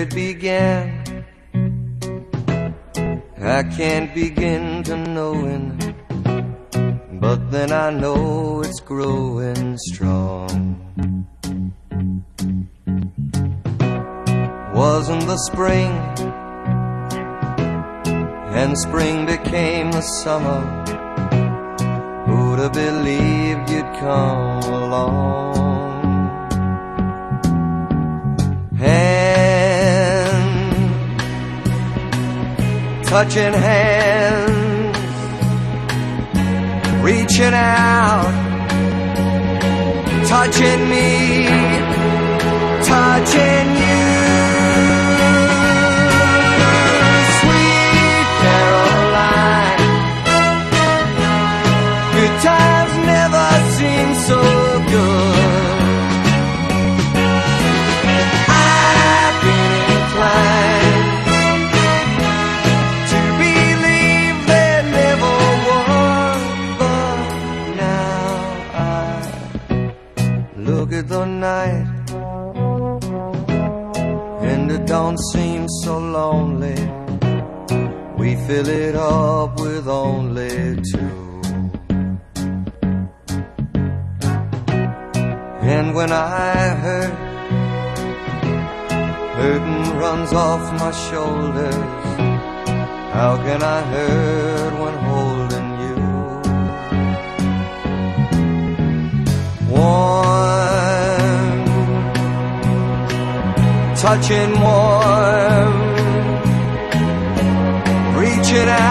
it began. I can't begin to knowing, but then I know it's growing strong. Wasn't the spring, and spring became the summer. Who'd have believed you'd come along? Touching hands, reaching out, touching me, touching you. Sweet Caroline, good times never seem so good. I've been inclined at the night, and it don't seem so lonely. We fill it up with only two. And when I hurt, hurting runs off my shoulders. How can I hurt when holding you? Touching warm, reaching out.